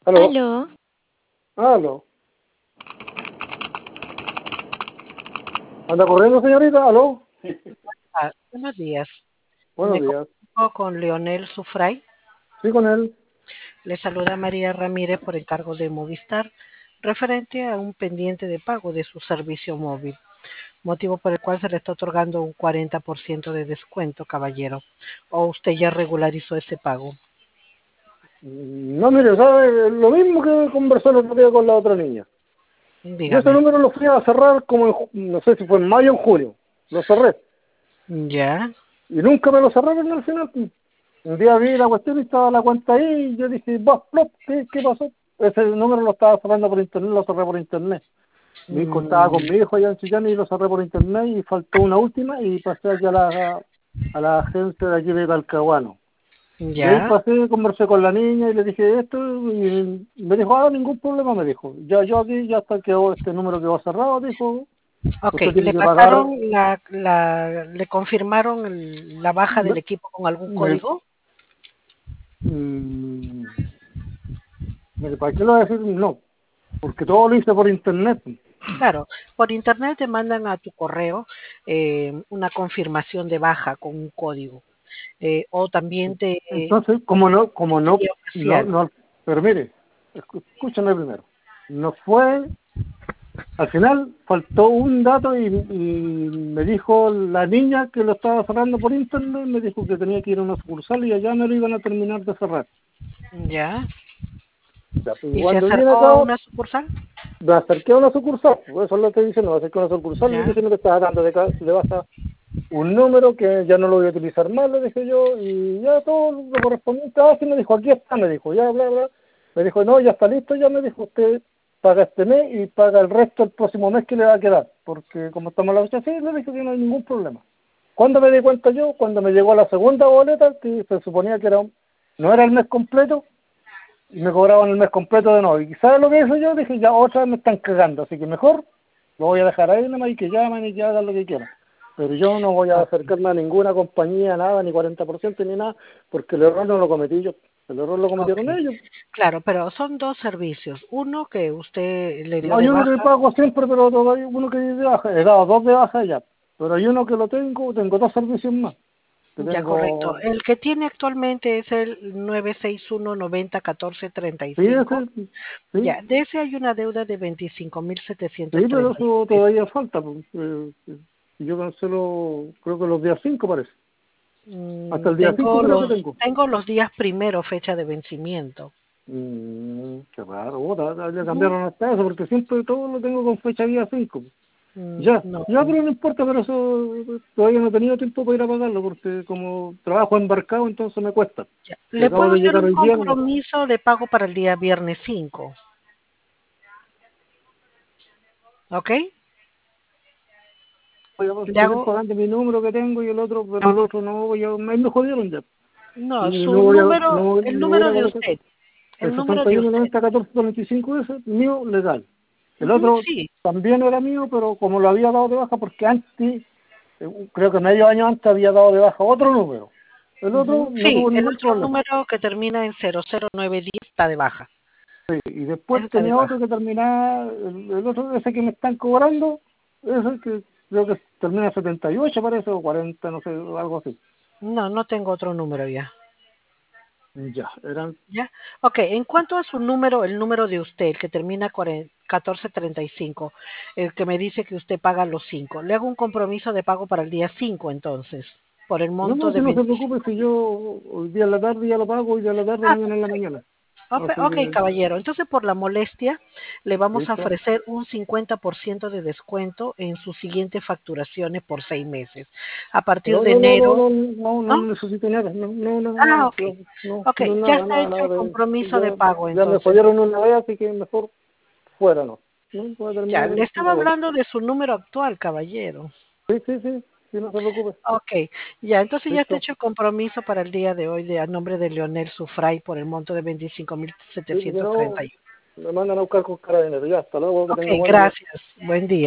Aló, Aló, aló. ¿Anda corriendo, señorita? Aló. buenos días. Buenos Me días. comunico con Leonel Sufray. Sí, con él. Le saluda María Ramírez por encargo de Movistar, referente a un pendiente de pago de su servicio móvil, motivo por el cual se le está otorgando un 40% de descuento, caballero. ¿O usted ya regularizó ese pago? No, mire, ¿sabe? Lo mismo que conversó el otro día con la otra niña. Yo ese Dígame. número lo fui a cerrar como no sé si fue en mayo o en junio. Lo cerré. ¿Ya? Y nunca me lo cerraron al final. Un día vi la cuestión y estaba la cuenta ahí y yo dije, va, plop, ¿qué pasó? Ese número lo estaba cerrando por internet, lo cerré por internet. Mi hijo estaba con Mm, mi hijo allá en Chillán y lo cerré por internet y faltó una última y pasé aquí a la agencia de aquí de Talcahuano. Y ahí ¿Ya? pasé, conversé con la niña y le dije esto y me dijo, ningún problema, me dijo. Ya yo aquí ya está quedó este número quedó cerrado, dijo. Ok, Usted tiene ¿le que pagar, pasaron le confirmaron la baja del me, equipo con algún me- código? mm, ¿para qué lo voy a decir? No, porque todo lo hice por internet. Claro, por internet te mandan a tu correo una confirmación de baja con un código. O también te Entonces, sería facial. no, pero mire, escúchame primero. No fue, al final faltó un dato y me dijo la niña que lo estaba cerrando por internet, me dijo que tenía que ir a una sucursal y allá me lo iban a terminar de cerrar. ¿Ya? Ya, pues, ¿Y se cuando viene acercó a acá, una sucursal? me acerqué a una sucursal, pues eso es lo que dicen, me acerqué a una sucursal, me ¿Ya? dicen que estaba dando de baja un número que ya no lo voy a utilizar más, le dije yo, y ya todo lo correspondiente, sí me dijo, aquí está, me dijo, ya, bla, bla, me dijo, no, ya está listo, ya me dijo, usted paga este mes y paga el resto el próximo mes que le va a quedar, porque como estamos en la fecha, sí, le dije que no hay ningún problema. ¿Cuándo me di cuenta yo? Cuando me llegó la segunda boleta, que se suponía que no era el mes completo, y me cobraban el mes completo de nuevo. ¿Y sabes lo que hice yo? Dije, ya otra vez me están cagando, así que mejor lo voy a dejar ahí nomás y que llamen y que hagan lo que quieran. Pero yo no voy a Ok. acercarme a ninguna compañía, nada, ni 40% ni nada, porque el error no lo cometí yo, el error lo Ok. cometieron ellos. Claro, pero son dos servicios. Uno que usted le No dio hay de uno que baja. pago siempre, pero todavía uno que de baja, he dado dos de baja ya, pero hay uno que lo tengo dos servicios más, que Ya, correcto. tengo, El que tiene actualmente es el 961-90-14-35. sí, ese, sí, Ya, de ese hay una deuda de veinticinco mil sí, setecientos pero treinta y eso pesos. todavía falta, pues, yo cancelo, creo que los días 5 parece. Hasta el día 5 creo que tengo. Tengo los días primero, fecha de vencimiento. Qué raro, ya Ujú. cambiaron hasta eso, porque siempre todo lo tengo con fecha día 5. Ya, No. ya, pero no importa, pero eso todavía no he tenido tiempo para ir a pagarlo, porque como trabajo embarcado, entonces me cuesta. Ya. Y Le acabo puedo de hacer llegar un hoy día nomás. compromiso de pago para el día viernes 5, ¿ok? Voy a Le seguir hago, pagando mi número que tengo y el otro, pero el otro no voy a, me jodieron ya. no, Y su número, el no voy a ir número a de pagar. usted, El el número de 61 usted. 90 14 45 ese mío legal. El Ujú, otro sí. también era mío, pero como lo había dado de baja, porque antes, creo que medio año antes había dado de baja otro número. El otro Ujú, no sí, tuvo el ningún otro problema. número que termina en 00910 está de baja. Y Ese después está de tenía otro baja. que terminaba, el otro, ese que me están cobrando, ese que creo que termina en 78 parece, o 40 no sé, algo así. No, no tengo otro número ya. Ya, eran, ¿Ya? Ok, en cuanto a su número, el número de usted, el que termina 1435, el que me dice que usted paga los 5, le hago un compromiso de pago para el día 5 entonces, por el no, monto no, de si no se preocupe, 25. si yo hoy día en la tarde ya lo pago, hoy día en la tarde, Ah, mañana en la mañana. Así ok, que, caballero. Entonces, por la molestia, le vamos a listo. ofrecer un 50% de descuento en sus siguientes facturaciones por 6 meses. A partir No, de no, no, no, enero, no, no, no ¿no? necesito nada, no, no, no, Ah, no, ok. no, no, Ok, no, ya nada, está nada, hecho nada el compromiso de ya, pago ya me entonces. jodieron una vez, así que mejor fuera, no. No, voy a Ya, terminar le ahí y estaba me voy. hablando de su número actual, caballero. Sí, sí, sí, sí, no se preocupe. Ok, ya, entonces ya está Listo. hecho el compromiso para el día de hoy a nombre de Leonel Sufray por el monto de veinticinco mil Sí, si setecientos no, treinta y uno. me mandan a buscar con carabineros. Ya, hasta luego, que Ok, tenga buen día. gracias. Buen día.